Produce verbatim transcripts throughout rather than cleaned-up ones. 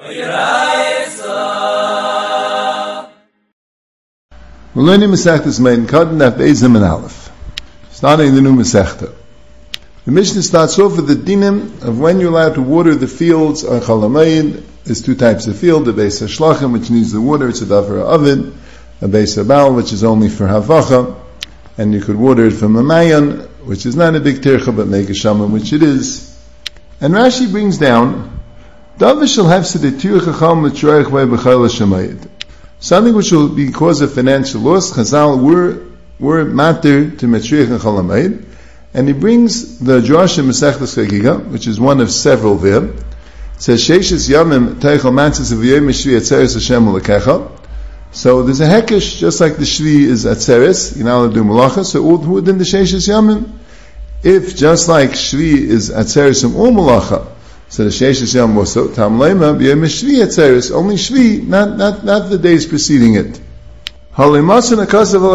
We're learning Masechtas Mein Katan Daf Beis and Aleph, starting the new Masechta. The Mishnah starts off with the dinim of when you're allowed to water the fields on Chol Hamoed. There's two types of field: the Beis HaShlachim, which needs the water, it's a davar oven; a Beis HaBaal, which is only for havacha, and you could water it from a mayan, which is not a big tircha, but make a shamam, which it is. And Rashi brings down davar shel hefsed etir chacham l'troich vay b'chol hashamayid. Something which will be cause of financial loss. Chazal were were matter to metriach and Chol Hamoed, and he brings the Josh in Masechtas Chagiga, which is one of several there. It says Sheishes Yamim Teichel Matzis V'Yom Shvi Atzeres Hashem L'Kecha. So there's a hekesh, just like the Shvi is Atzeres, you're not allowed to do Malacha. So within the Sheishes Yamim, if just like Shvi is Atzeres and all Malacha, so the Sheishes Yam was so Tam Leima B'Yom Shvi Atzeres, only Shvi, not not not the days preceding it. That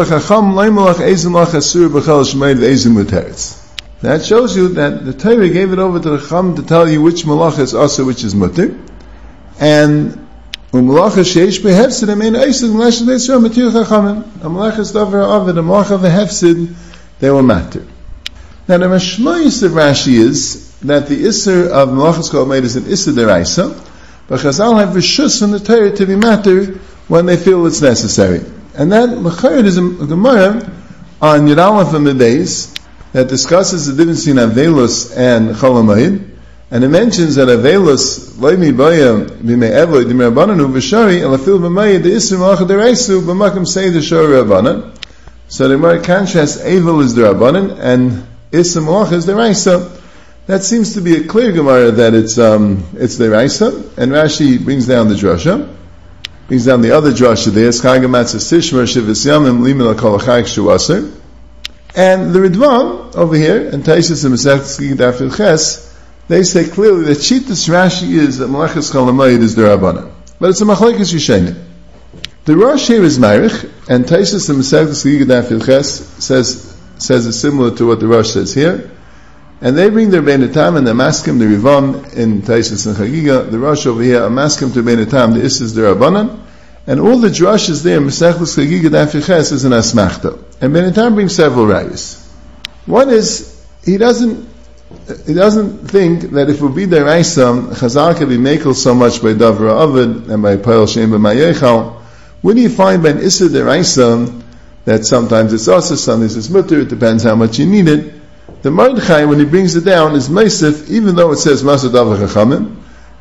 shows you that the Torah gave it over to the Chacham to tell you which malacha is asa, which is mutter, and umalacha sheish behefsid amein eised unless they saw matir chachamim. A malacha is davar avid, a malacha of a hefsid, they were matter. Now the mashmayis of Rashi is that the isser of malachas Chol Hamoed is an isser deraisa, but Chazal have rishus from the Torah to be matter when they feel it's necessary. And that Mechayot is a Gemara on Yud Aleph in the days that discusses the difference between Avelus and Chol Hamoed, and it mentions that Avelus loimi baya b'mei evod b'mei rabbanan v'shari elafil b'mayid the isur malacha dereisu b'makam say the shari rabbanan. So the Gemara contrasts Avel is the rabbanan and isur malacha is the dereisa. That seems to be a clear Gemara that it's um it's the dereisa, and Rashi brings down the drasha. Brings down the other drasha there. And the Ridvan over here, and Taisus and Masechtas Gidafil Ches, they say clearly that Shittas Rashi is that Malachas Chol Hamoed is the Rabbanan. But it's a Machlekes Yishayim. The Rosh here is Meirich, and Taisus and Masechtas Gidafil Ches says says it's similar to what the Rosh says here. And they bring their Beinatam and the Maskim, the Rivam in Taisus and Chagiga. The Rosh over here, a Maskim to Beinatam, the Isis, the Rabbanan. And all the drushes there, Masechtas Chagiga Daf Ches is an Asmachta. And Beinatam brings several rayas. One is, he doesn't, he doesn't think that if it would be the Raisam, Chazal can be makel so much by Davra Ovid and by Pa'il Shem B'Mayechal. When do you find by an Issa the Raisam that sometimes it's also, sometimes it's mutter, it depends how much you need it. The Mordechai, when he brings it down, is Meisif, even though it says Masad Av Chachamim.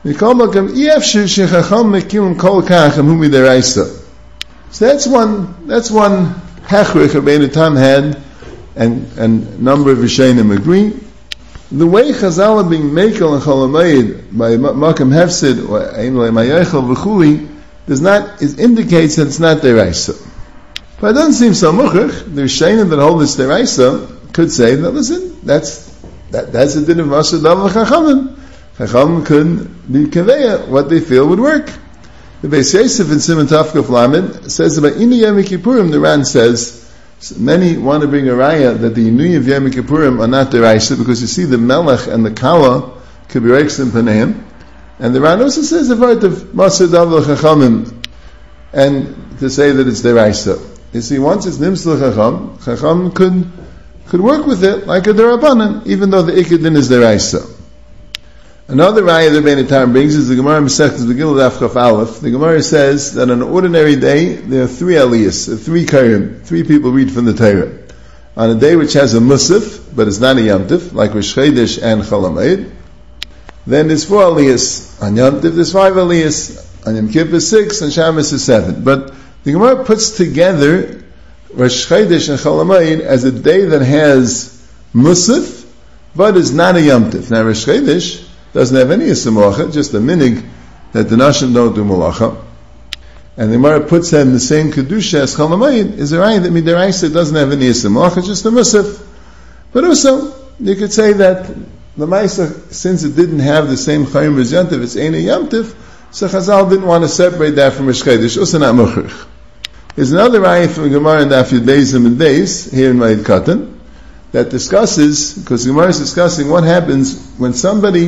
So that's one, that's one hechrich Rabbeinu Tam had, and and number of Rishonim agree. The way Chazal are being mekel and Chol Hamoed by Makam Hefsid or Ein Lo Mayechel v'chuli does not, it indicates that it's not deraisa. But it doesn't seem so muchach. The Rishonim that hold this deraisa could say that, listen, that's that, that's the din of Masad Av Chachamim. Chacham could be kaveya what they feel would work. The Beis Yosef in Simon Tafkuf Lamed says about Inu Yom Kippurim. The Ran says many want to bring a raya that the Inu of Yom Kippurim are not the Raisa because you see the Melech and the Kala could be reiks in Paneim, and the Ran also says a word of Masad Av Chachamim, and to say that it's the Raisa. You see, once it's Nimsel Chacham, Chacham could could work with it like a Derabanan, even though the Ikadin is the Raisa. Another raya that Beinatam brings is the Gemara Masechtas Megillah Daf Chaf Aleph. The Gemara says that on an ordinary day there are three aliyas, three karim, three people read from the Torah. On a day which has a musaf, but it's not a Yom Tov, like Rosh Chodesh and Chol Hamoed, then there's four aliyas. On Yom Tov there's five aliyas. On Yom Kippur is six, and Shabbos is seven. But the Gemara puts together Rosh Chodesh and Chol Hamoed as a day that has musaf, but is not a Yom Tov. Now Rosh Chodesh doesn't have any Issa Malacha, just a minig that the Nashim don't do Malacha. And the Gemara puts them in the same Kedusha as Chol Hamoed, is a right that Midaraisa doesn't have any Issa Malacha, just a Musaf. But also, you could say that the Maisa, since it didn't have the same Chayim as Yom Tov, it's Ein Yom Tov, so Chazal didn't want to separate that from Rosh Chodesh, also not Mukhrich. There's another ayah from Gemara in Daf Yud Beis and Beis, here in Ma'id Katan, that discusses, because Gemara is discussing what happens when somebody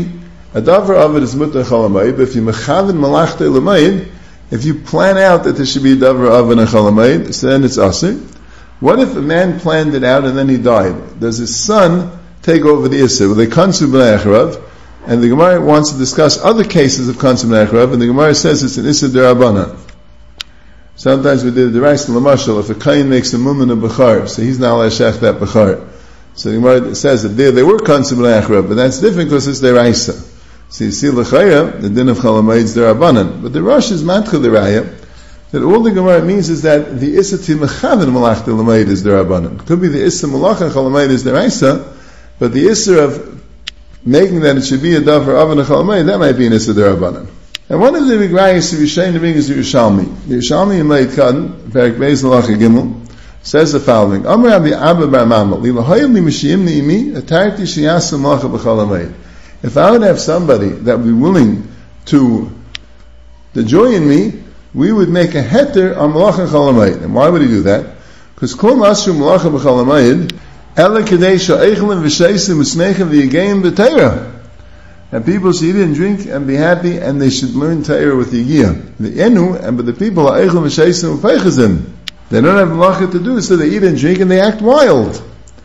A davar of it is mutar chalamayid, but if you mechaven malachta l'mayid, if you plan out that there should be a davar of and a chalamayid, so then it's asir. What if a man planned it out and then he died? Does his son take over the issa? Well, they kansu b'nei acharav, and the Gemara wants to discuss other cases of kansu b'nei acharav, and the Gemara says it's an issa d'Rabbanan. Sometimes we did the rice in Lamashal, if a kain makes a mumin of Bechar, so he's not allowed to shech that Bechar. So the Gemara says that there they were kansu b'nei acharav, but that's different because it's their isa. So you see l'chayra, the din of chalamayid is d'Rabbanan. But the Rosh is matcha the raya, that all the Gemara means is that the issa to mechaven malach the lamayid is d'Rabbanan. Could be the issa malach and chalamayid is d'Raisa, but the issa of making that it should be a davar of and a chalamayid, that might be an issa d'Rabbanan. And one of the big rayas of Yishayin to bring is the Yerushalmi. The Yerushalmi in Leid Kadden, Perik Beis Malacha Gimel, says the following: Amar Rabbi Abba bar Mama, li lahayim li mishiyim ni'imi, atarti shiyasa malacha b'chalamayid. If I would have somebody that would be willing to, to join me, we would make a heter on malacha chalamayid. And why would he do that? Because kol masru malacha b'chalamayid, ela kedei sha'eichlem v'sheisim v'smechem v'yigayim b'teira. And people should eat and drink and be happy, and they should learn Torah with the Yigiyah. The Enu, and but the people are eichlem v'sheisim v'peichazim. They don't have malacha to do, so they eat and drink and they act wild.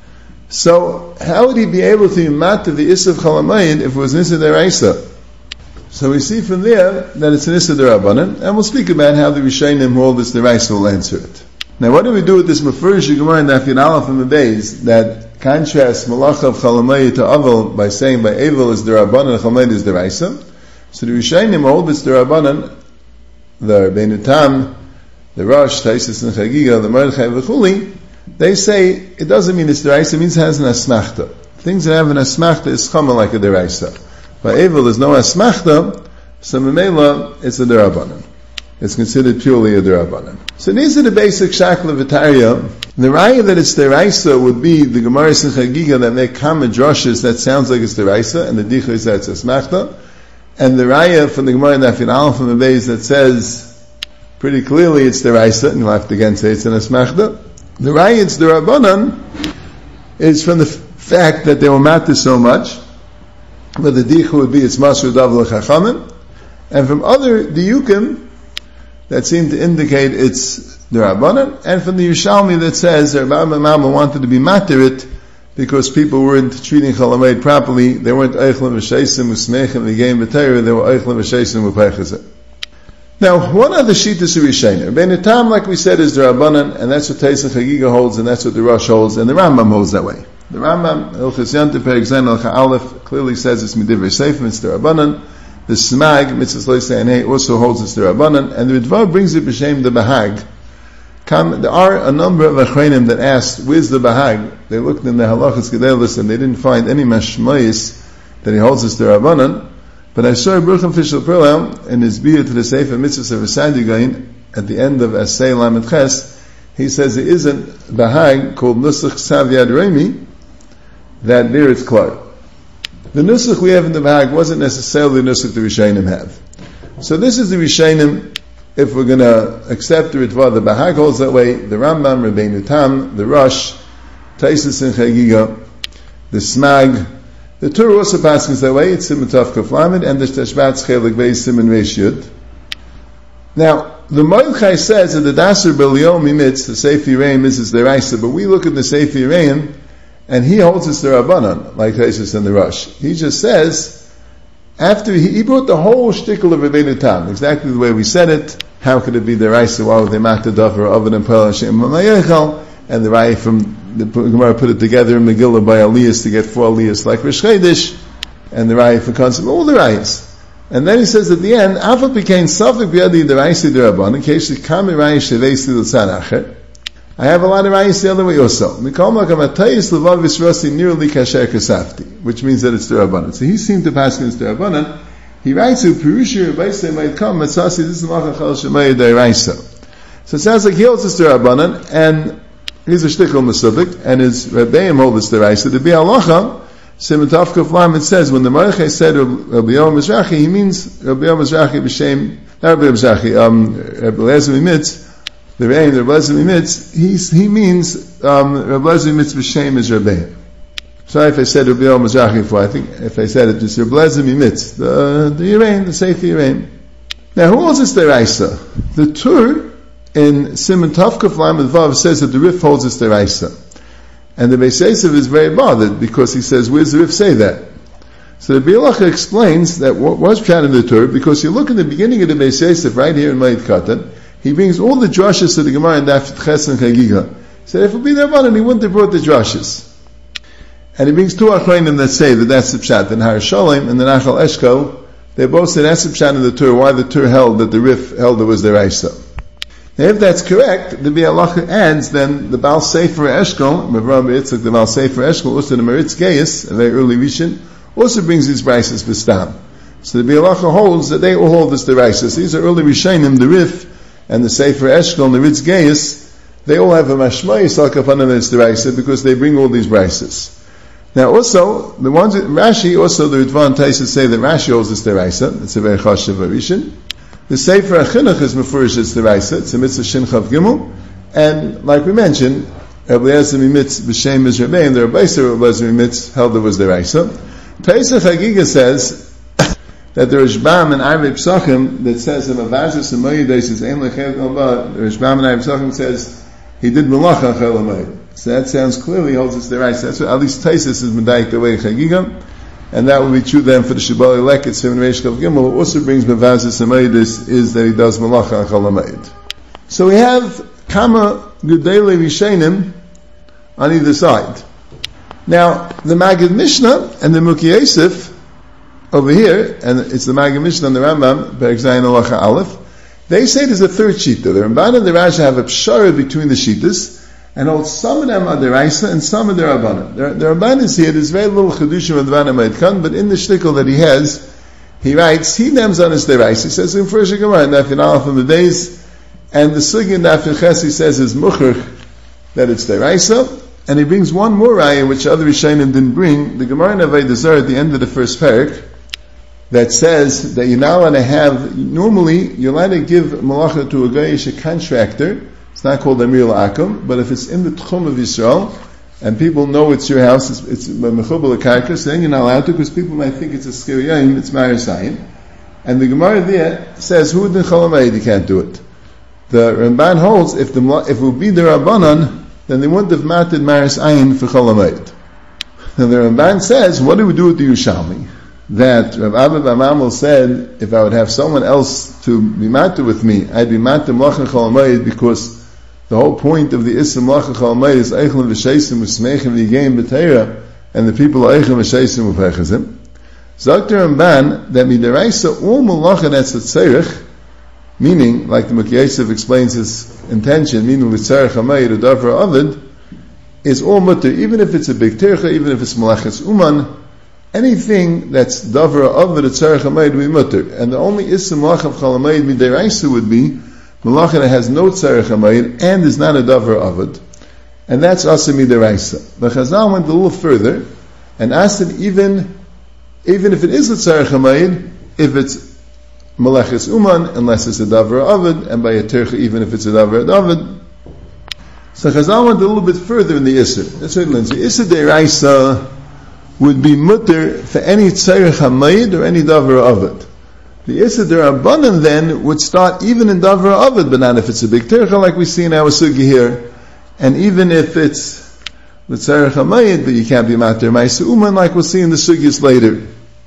So, how would he be able to mat to the Issa of Chalamayid if it was an Issa d'Oraisa? So we see from there that it's an Issa d'Rabbanan, and we'll speak about how the Rishayim hold this d'Oraisa will answer it. Now, what do we do with this Mefurish Gemara in Daf Yud Aleph and Beis that contrasts Malacha of Chalamayid to Avel by saying by Avel is d'Rabbanan and Chalamayid is d'Oraisa? So the Rishayim hold this d'Rabbanan, the Rabbeinu Tam, the Rosh, Taisus and Chagiga, the Mordechai v'chuli, they say it doesn't mean it's deraisa, it means it has an asmachta. Things that have an asmachta is chama like a deraisa. By Evel there's no asmachta, so memela it's a derabanan. It's considered purely a derabanan. So these are the basic shakla v'tarya. The raya that it's deraisa would be the Gemaras and Chagiga that make kama droshes that sounds like it's deraisa, and the dicha is that it's asmachta. And the raya from the Gemara in Daf Yud Aleph and Beis that says pretty clearly it's deraisa, and you'll have to again say it's an asmachta. The rayats the Rabbanan is from the f- fact that they were matter so much, but the dicha would be it's masur dav l'chachamim, and from other diyukim that seem to indicate it's the Rabbanan, and from the Yerushalmi that says the Rabbi Mama wanted to be matter it because people weren't treating chalamayid properly. They weren't eichlem v'sheisim v'smechem v'geim b'teira. They were eichlem v'sheisim v'peichazim. Now, one other shittas of Rishayim. Rabbeinu Tam, like we said, is the Rabbanan, and that's what Teis and Chagiga holds, and that's what the Rosh holds, and the Rambam holds that way. The Rambam, Hilchos Yontif, Perek Zayin Al Aleph, clearly says it's Midivrei Seifim, it's the Rabbanan. The Smag, Mitzvos Lo Yisei Anei, also holds it's the Rabbanan, and the Ritva brings it b'Shem the Bahag. Come, there are a number of Achreinim that asked, where's the Bahag? They looked in the Halachas Gedelis, and they didn't find any Mashmois that he holds it's the Rabbanan. But I saw Brucham Fishel Perlam in his Biyah to the Sefer Mitzvahs of Asadigain at the end of Asay Lamed Ches. He says there is a Bahag called Nusach Sav Yad Remi that there it's clear. The Nusach we have in the Bahag wasn't necessarily the Nusach the Rishayim have. So this is the Rishayim. If we're going to accept the Ritva, the Bahag holds that way. The Rambam, Rabbeinu Tam, the Rosh, Taisus and Chagiga, the Smag. The Torah also passes that way. It's Simon Tav Kuf Lamed, and the Tashbat Chelik Beis Simon Reish Yud. Now, the Mordechai says that the Dasar B'Liyom Mimitz, the Sefer Reim is the Raisa, but we look at the Sefer Reim, and he holds it's the Rabbanan, like Taisus and the Rosh. He just says, after he, he brought the whole shtickle of Rabbeinu Tam, exactly the way we said it. How could it be the Raisa? Why would they mak the Davar Oven and Pel Hashem Mamayechal? And the Raya from the Gemara put it together in Megillah by Aliyas to get four Aliyas like Rish Chedish, and the Raya for concept, all the Rayas. And then he says at the end, Afa became Safik B'yadi the Raisa the Rabban, in case the Kami Raya Shevesi L'tzad Acher. I have a lot of Rayas the other way also. Mikol Makam Atayis L'vav Yisrosi Nirli Kasher Kasafti, which means that it's the Rabbanan. So he seemed to pass against the Rabbanan. He writes, who Perushi Rabbaisei might come, Matzasi, this is Malach Chal Shemayah the Raisa. So it sounds like he holds this the Rabbanan, and he's a shtickle mesuvik, and his Rebbeim hold this deraisa. The Bi'alacha, Simon Tav Kuf Lamed says, when the Mordechai said Rabbi Yom Mizrachi, he means Rabbi Yom Mizrachi b'shem, not Rabbi Yom Mizrachi, um, Rabbi Lezer Mimitz, the Rebbeim, the Rabbi Lezer Mimitz, he, he means, um, Rabbi Lezer Mimitz b'shem is Rebbeim. Sorry if I said Rabbi El Mazrachi before. I think if I said it, just Rabbi Lezer Mimitz, the the Yerain, the Sefer Yerain. Now, who holds this deraisa? The Tur in Siman Tavkuf Lamed Vav says that the Rif holds this deraisa, and the Beis Yosef is very bothered because he says, "Where's the Rif say that?" So the Bialacha explains that what was pshat in the Tur, because you look in the beginning of the Beis Yosef right here in Ma'id Katan, he brings all the drushes of the Gemara in Daf Ches and Chagiga. He said, if it would be the Rabbanan, he wouldn't have brought the drushes. And he brings two achronim that say that that's the pshat in Har Sholem and the Nachal Eshkol. They both said that's the pshat in the Tur, why the Tur held that the Rif held it was the Raisa. Now if that's correct, the Bialacha adds then the Baal Sefer Eshkol, Rabbi Yitzchak, the Baal Sefer Eshkol, also the Meritz Geis, a very early Rishon, also brings these Raises B'stam. So the Bialacha holds that they all hold this the Raises. These are early Rishonim, the Rif, and the Sefer Eshkol, and the Meritz Geis, they all have a Mashmai Salkapanim that's the Raisa, because they bring all these Raises. Now also, the ones that Rashi, also the Ritvan Taisa say that Rashi holds this deraisa. It's a very chashuv arishin. The Sefer HaChinuch is mefurish it's deraisa. It's a mitzvah shin chav gimel. And like we mentioned, Rabbi Eliezer Mimitz b'shem is Rabbein, the Rabbi Eliezer Mimitz held it was deraisa. Taisa Chagiga says that the Rishbam and Arvei Psachim that says in Avazis and Moeday says Ein Lechem Elba. The Rishbam and Arvei Psachim says he did malacha chel hamoed. So that sounds clearly holds us the right. That's what at least Taisus is medayik the way Chagiga, and that will be true then for the Shibali Leket Seven Reish Kav Gimel, who also brings Mevazis Amayidis, is that he does Malacha and Chalamayid. So we have Kama Gudele Rishenim on either side. Now the Maggid Mishnah and the Muki Yosef over here, and it's the Maggid Mishnah and the Rambam Perek Zayin Halacha Aleph. They say there's a third shita. The Ramban and the Rashi have a pshara between the shitas. And all, some of them are deraisa and some are derabanan. The Ramban is here, there's very little chedushim of Dvanim Ma'id, but in the shtickle that he has, he writes, he names on his deraisa. He says in First Gemara, in Daf Aleph in the days, and the sugi in Daf Ches, he says is mucher, that it's deraisa, and he brings one more raya, which other Rishonim didn't bring, the Gemara in Avodah Zarah at the end of the first parak, that says that you're not allowed to have, normally, you're allowed to give malacha to a goyish, a contractor. It's not called Amir La'akum, but if it's in the Tchum of Yisrael, and people know it's your house, it's, it's Mechubal Akarka, so then you're not allowed to, because people might think it's a Skiriyayim, it's Marisayin. And the Gemara there says, who in Chalamayid, you can't do it. The Ramban holds, if the if it would be the Rabbanan, then they wouldn't have matted Marisayin for Chalamayid. And the Ramban says, what do we do with the Yushalmi? That Rav Abba B'Amamel said, if I would have someone else to be matter with me, I'd be matter Mlacha Chalamayid, because the whole point of the Isra Mlacha Chalamayid is Eichel V'Sheisim V'Smeichim V'Yigeim B'Teira, and the people are Eichel V'Sheisim V'Pechazim. Zok the Ramban, that midaraisa all Malacha that's a tzerich, meaning, like the Muki Yosef explains his intention, meaning L'Tzerich Hamayid or Davar Avid, is all mutter, even if it's a big tercha, even if it's Malachas Uman, anything that's davar of the tzarech hamayid will be mutter, and the only ism malach of chalamayid midiraisa would be malacha that has no tzarech hamayid and is not a davar of it, and that's asa midiraisa. But Chazal went a little further and asked it even even if it is a tzarech hamayid, if it's malachas uman, unless it's a davar of it, and by a tercha even if it's a davar of it. So Chazal went a little bit further in the isser. That's what it means. The isser deraisa would be mutter for any tzarech hamayid or any davar of it. The Issa D'Rabbanan then would start even in davar of it, but not if it's a big tercha like we see in our sugi here, and even if it's the tzarech hamayid, but you can't be mater ma'isa uman like we'll see in the sugis later.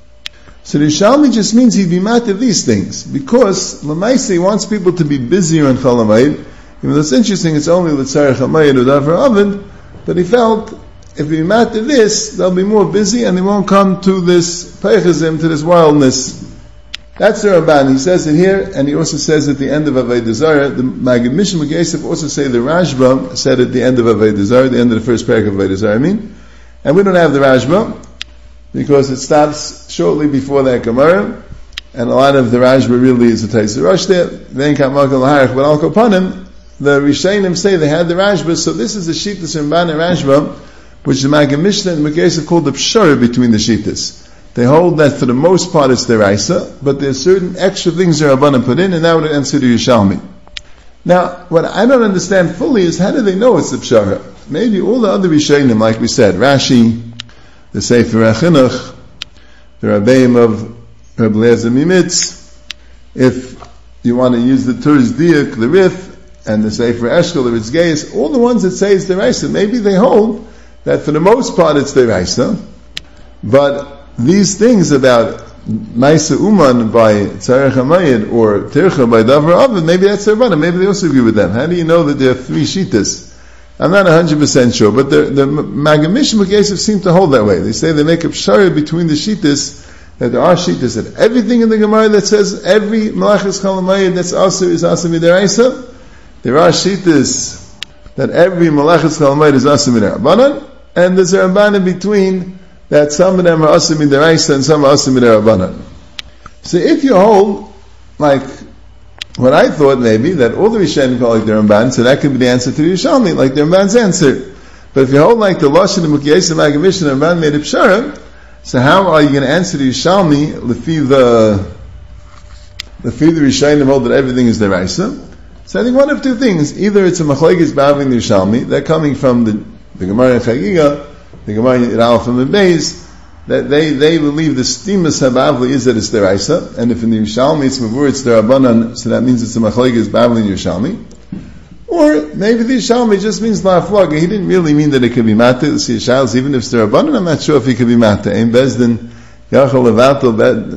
So the Yishalmi just means he'd be mater these things, because l'maisa he wants people to be busier in chol hamayid. Even though it's interesting, it's only the tzarech hamayid or davar of it, but he felt if we matter this, they'll be more busy and they won't come to this peichazim, to this wildness. That's the Ramban. He says it here, and he also says at the end of Avodah Zarah. The Maggid Mishnah Muki Yosef also say the Rashba said at the end of Avodah Zarah, the end of the first parak of Avodah Zarah. I mean, and we don't have the Rashba because it stops shortly before that Gemara, and a lot of the Rashba really is a Taisa Rosh there. Then Kamakal Laharach, but Al Kopanim, the Rishonim say they had the Rashba. So this is the Shittas Ramban and Rashba, which the Maggid Mishnah and Muki Yosef called the Pshara between the Shittas. They hold that for the most part it's deraisa, but there's certain extra things that Rabbanan put in, and that would answer the Yishalmi. Now, what I don't understand fully is how do they know it's the Pshara? Maybe all the other Rishonim, like we said, Rashi, the Sefer HaChinuch, the Rabbeim of Reb Eliezer Mimitz, if you want to use the Turz Diak, the Rif, and the Sefer Eshkol, the Ritzgeis, all the ones that say it's Deraisa, maybe they hold that for the most part it's Deraisa, but these things about Maisa Uman by Tzarech HaMayid or Tircha by Davar Avid, maybe that's their Rabbanan, maybe they also agree with them. How do you know that there are three Shitas? I'm not one hundred percent sure, but the, the Magid Mishnah Yosef seem to hold that way. They say they make a pshara between the Shitas, that there are Shitas, that everything in the Gemara that says every Malachas Chol HaMayid that's Asur is Asur Midaraisa, there are Shitas that every Malachas Chol HaMayid is Asur Midarabanan, and there's a Rabbanan between that some of them are Asur Midaraisa and some are Asur Midarabanan. So if you hold, like, what I thought maybe, that all the Rishonim call like the Ramban, so that could be the answer to the Yerushalmi, like the Ramban's answer. But if you hold like the Lashon and Mukiyes and Magid Mishnah, the Ramban made a pshara, so how are you going to answer the Yerushalmi, lefi the, lefi the Rishonim hold that everything is deraisa? So I think one of two things, either it's a Machlekes bavling the Yerushalmi, they're coming from the, the Gemara in Chagiga, the Gemara in Alf and Beis, that they, they believe the stimus habavli is that it's deraisa, and if in the Yerushalmi it's mavur, it's derabanan, so that means it's a machlekes bavli in Yerushalmi. Or maybe the Yerushalmi just means la'aflaga. He didn't really mean that it could be mata. The Yishals, even if it's derabanan, I'm not sure if he could be mata. Ein bezdin yachol levatel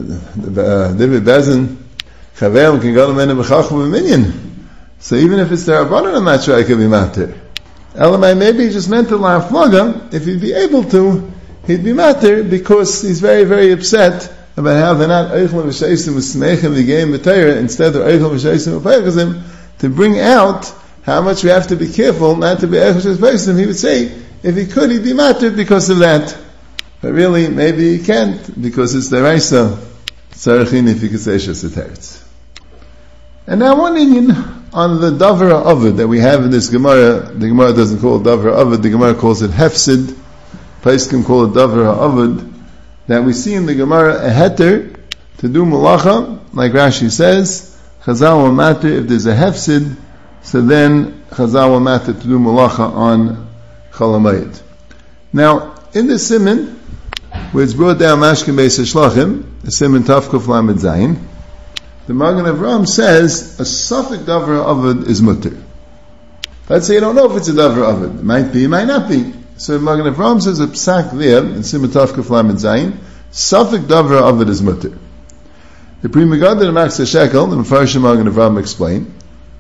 David bezdin chaveim can go to mena b'chachma b'minyan. So even if it's derabanan, I'm not sure I could be mata. Elamai, maybe he just meant to la'aflaga. If he'd be able to, he'd be matter because he's very, very upset about how they're not Eichel V'Sheisim V'Smeichim V'Geim V'Teira instead of Eichel V'Sheisim V'Peichazim, to bring out how much we have to be careful not to be Eichel V'Sheisim. He would say, if he could, he'd be matter because of that. But really, maybe he can't because it's Deraisa Tzarechin if he could say Sheseteretz. And now one Indian on the Davra Ovid that we have in this Gemara. The Gemara doesn't call it Davra Ovid, the Gemara calls it Hefsid. Paiskim call it Davar HaAvad, that we see in the Gemara a heter to do malacha, like Rashi says, Chazal will matter if there's a hefsid, so then Chazal will matter to do malacha on Chol HaMayid. Now, in the Siman, where it's brought down Mashkin Beis HaShlachim, the Siman Tavkuf Lamed Zayin, the Magen Avraham says a suffix Davar HaAvad is mutter. Let's say you don't know if it's a Davar HaAvad. It might be, it might not be. So Magen Avraham says a psak there in Siman Tavkuf Lamed Zayin, suffix Davar HaAvad is mutter. The Pri Megadim and Max Shekel, the Mefarshim Magen Avraham explain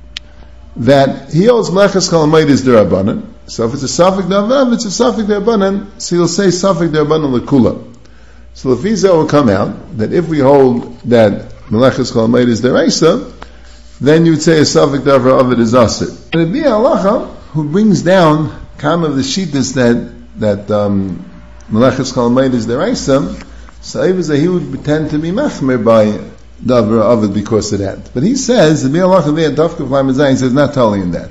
that he holds Melechas Chol HaMayid is derabanan. So if it's a suffix Davar HaAvad, it's a suffix derabanan. So he'll say suffix derabanan lekula. So the Fiza will come out that if we hold that Melechas Chol HaMayid is deraisa, then you would say a suffix Davar HaAvad is aser. And it'd be Halacha who brings down Kam of the Shitas that that um, Melechas Chol HaMayid is deraisa, so even he would pretend to be machmer by Davar HaAvad because of that. But he says the Bi'alach there Tavkuf Lamed Zayin says not totally in that,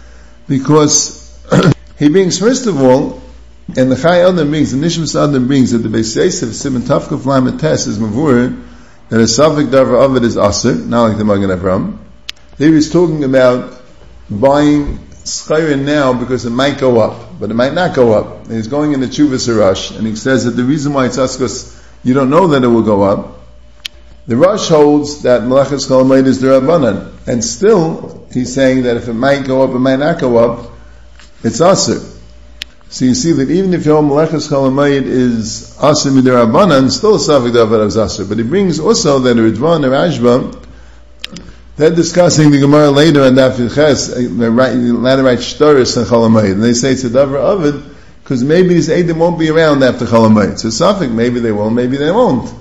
because he brings first of all, and the Chai Adam brings, the Nishmas Adam brings that the Beis Yosef Siman Tavkuf Lamed Tes is mavur that a suffix Davar HaAvad is aser, not like the Magen Avraham. There he's talking about buying schayra now because it might go up, but it might not go up. And he's going into Chuvas Harash, and he says that the reason why it's askos, you don't know that it will go up. The Rosh holds that Melechas Chol HaMayid is derabanan, and still he's saying that if it might go up, it might not go up, it's aser. So you see that even if your Melechas Chol HaMayid is aser miderabanan, still a suffix Davar is aser. But he brings also that a Ridvan and Rashba, they're discussing the Gemara later on Daf Ches, they write Shtaris and Chol HaMayid, and they say it's a Davar HaAvad because maybe these Eidim won't be around after Chol HaMayid. So suffix, maybe they will, maybe they won't.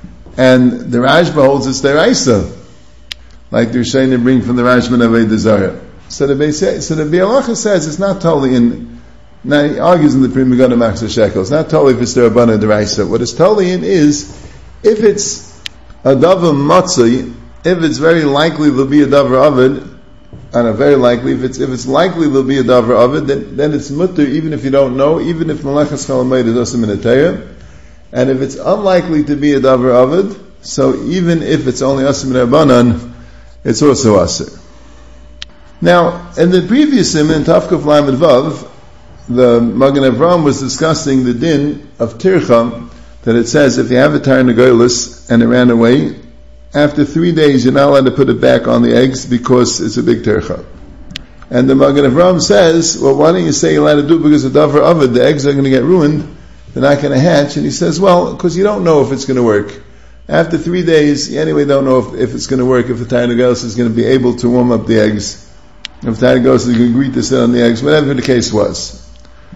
And the Rashba holds it's deraisa, like the Rishonim bring from the Rashba Avodah Zarah. So the Beis, so the Bi'alacha says it's not totally in. Now he argues in the Pri Megadim Max Shekel. It's not totally if it's derabanan deraisa. What it's totally in is if it's a davar matzah, if it's very likely there'll be a davar avid, and a very likely if it's if it's likely there'll be a davar avid, then then it's mutter even if you don't know, even if Melechas Chol HaMayid is also min hatayra. And if it's unlikely to be a davar avid, so even if it's only asim rabbanan, it's also aser. Now, in the previous siman, Tavkuf Lamed Vav, the Magen Avraham was discussing the din of tircha, that it says if you have a tarnagolis and it ran away, after three days you're not allowed to put it back on the eggs because it's a big tircha. And the Magen Avraham says, well, why don't you say you're allowed to do it because the davar ovid, the eggs are going to get ruined, they're not going to hatch. And he says, well, because you don't know if it's going to work. After three days, you anyway don't know if, if it's going to work, if the tarnagolis is going to be able to warm up the eggs, if the tarnagolis is going to agree to sit on the eggs, whatever the case was.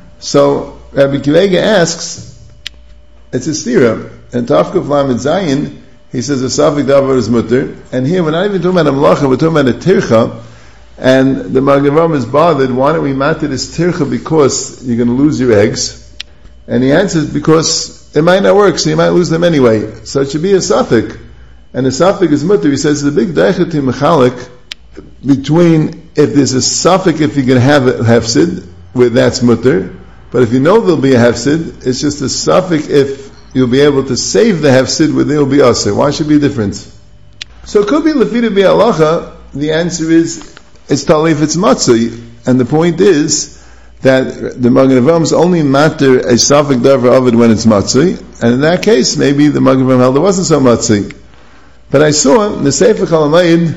So, Rabbi Kiva asks, it's a stira, and Tafkuf Lamed Zayin, he says a safek davar is mutter, and here we're not even talking about a malacha, we're talking about a tircha, and the Magen Avraham is bothered, why don't we matter this tircha because you're going to lose your eggs? And he answers, because it might not work, so you might lose them anyway. So it should be a safek. And the safek is mutter. He says, the big daichati mechalik between, if there's a safek, if you can have a hefsid, where that's mutter, but if you know there'll be a hefsid, it's just a safek if you'll be able to save the hefsid where there'll be aser. Why should be a difference? So it could be lefida bi halacha. The answer is, it's tali if it's matzah. And the point is, that the Magen Avraham is only matter a safek davar ovid when it's matzah, and in that case, maybe the Magen Avraham held it wasn't so matzah. But I saw in the Sefer Chalamayid,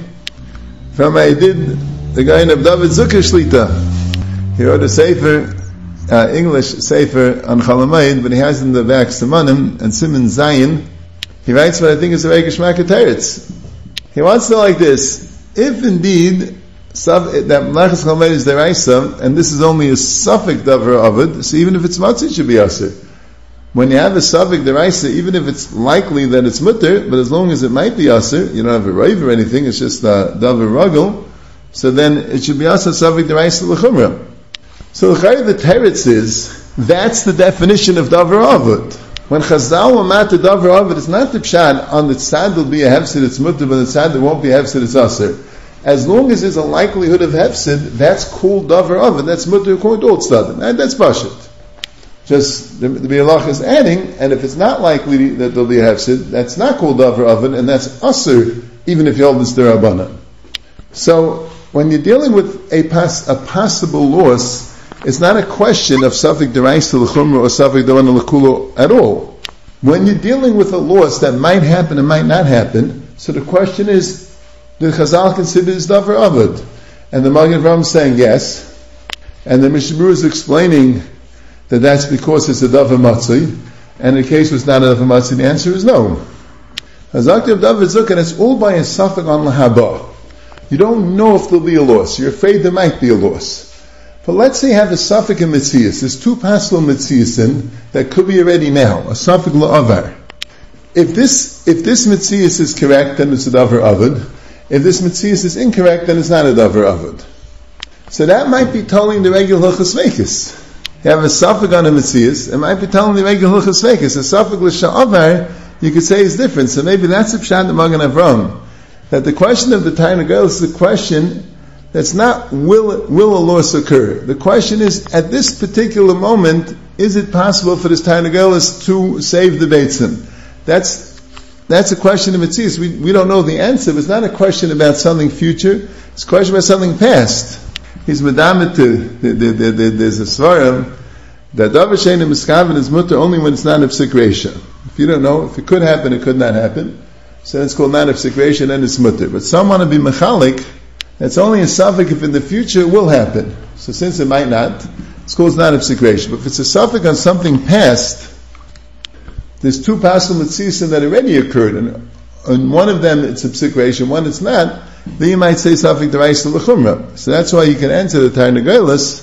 from I did the guy in David Zucker Shlita. He wrote a Sefer, uh, English Sefer on Chalamayid, but he has in the back Simanim and Siman Zayin. He writes what I think is a very Geshmak Teretz. He wants to like this: if indeed that Malachas Chalamayid is deraisa, and this is only a safek davar ovid, so even if it's matzah, it should be aser. When you have a safek deraisa, even if it's likely that it's mutter, but as long as it might be aser, you don't have a raiv or anything, it's just a davar ragel, so then it should be aser safek deraisa l'chumra. So the teretz is, that's the definition of davar ovid. When Chazal will matter davar ovid, it's not the pshat, on the tzad will be a hefsid, it's mutter, but the tzad there won't be a hefsid, it's aser. As long as there's a likelihood of hefsid, that's called davar ovid. That's mutter according to all tzadim. And that's bashit. Just the, the Bialach is adding, and if it's not likely that there'll be a hefsid, that's not called davar ovid, and that's aser, even if you hold this derabbanan. So when you're dealing with a pas, a possible loss, it's not a question of safek deraisa l'chumra or safek davana l'kulo at all. When you're dealing with a loss that might happen and might not happen, so the question is, the Chazal considers davar ovid, and the Magen Avraham is saying yes, and the Mishnah Berurah is explaining that that's because it's a davar matzah, and the case was not a davar matzah. The answer is no. Hazakti of davar zuk, and it's all by a safek on lahaba. You don't know if there'll be a loss. You're afraid there might be a loss. But let's say you have a safek in mitzias. There's two pasul mitzias in that could be already now a safek la'avar. If this if this mitzias is correct, then it's a davar ovid. If this mitzias is incorrect, then it's not a davar ovid. So that might be telling the regular hilchos veikos. You have a safek on a mitzias, it might be telling the regular hilchos veikos. A safek l'sha'avar, you could say is different. So maybe that's a pshat in Magen Avraham. That the question of the tarnagolis is a question that's not will will a loss occur. The question is, at this particular moment, is it possible for this tarnagolis to save the beitzim? That's That's a question of mitzias. We, we don't know the answer, but it's not a question about something future, it's a question about something past. He's medamet to, the, the, the, the, there's a svarim, that davar she'eino miskaven is mutter only when it's not a psik reisha. If you don't know, if it could happen, it could not happen, so it's called not a psik reisha, and it's mutter. But some want to be mechalik, that's only a safek if in the future it will happen. So since it might not, it's called not a psik reisha. But if it's a safek on something past, there's two pasul mitziasim that already occurred, and on one of them it's a psik reisha, and one it's not, then you might say safek deraisa l'chumra. So that's why you can answer the tarnagolis.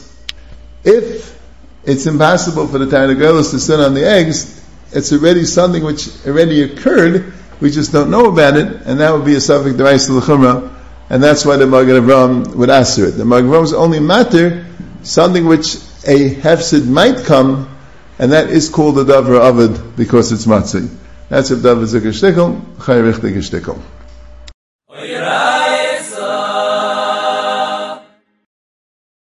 If it's impossible for the tarnagolis to sit on the eggs, it's already something which already occurred, we just don't know about it, and that would be a safek deraisa l'chumra, and that's why the Magen Avraham would answer it. The Magen Avraham is only matter something which a hefsid might come, and that is called the davar ovid because it's matzah. That's if davar zikr shtickle, chay richtig shtickle.